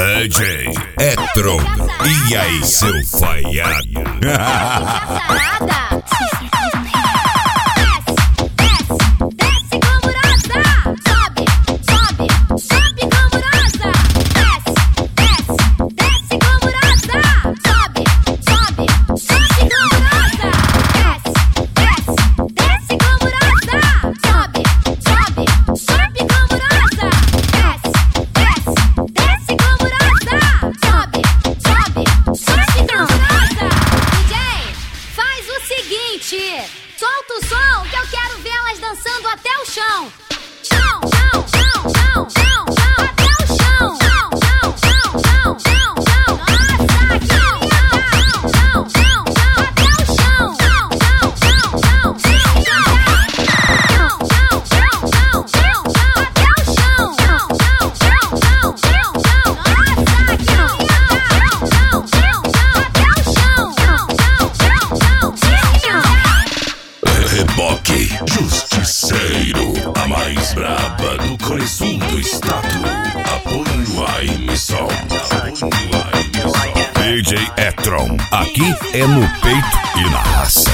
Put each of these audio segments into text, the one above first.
DJ Etron, e aí seu falhado? Desce como rosa, sobe, sobe, sobe como rosa. Desce como rosa, sobe, sobe, sobe como rosa. Desce como rosa, sobe, sobe, sobe como rosa. Desce como rosa, sobe, sobe, sobe como rosa. DJ, faz o seguinte, solta o som que eu quero ver elas dançando até o chão. Chão, chão, chão, chão, chão, chão, até o chão. Chão, chão, chão, chão, chão, chão. Nossa, chão, chão, chão, chão, chão, até o chão. Chão, chão, chão, chão, chão, chão. Chão, chão, chão, chão, chão, chão, até o chão. Chão, chão, chão, chão, chão, chão. Nossa, chão, chão, chão, chão, chão, até o chão. Chão, chão, chão, chão, chão. Reboque Justiceiro, a mais braba do Coresul do estado. Apoio a emissão. DJ Etron, aqui é no peito e na raça.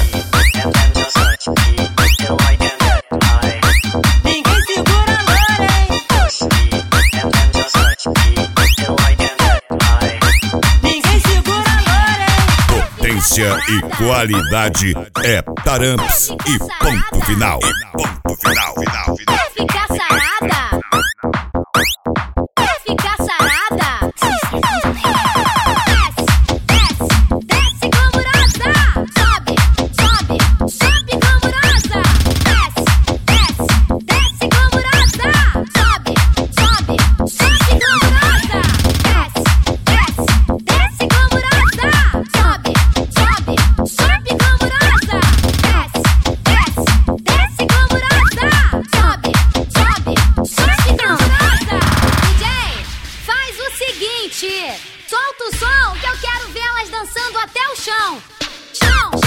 Ninguém segura a loura, hein? Ninguém segura a loura, hein? Potência e qualidade é Taramps e ponto final. Quer ficar sarada? Quer ficar sarada? Desce como rosa, sobe, sobe, sobe como rosa. Desce como rosa, sobe, sobe, sobe como rosa. Desce como rosa, sobe, sobe, sobe como rosa. Desce como rosa, sobe, sobe, sobe como rosa. DJ, faz o seguinte, solta o som que eu quero ver elas dançando até o chão. Chão.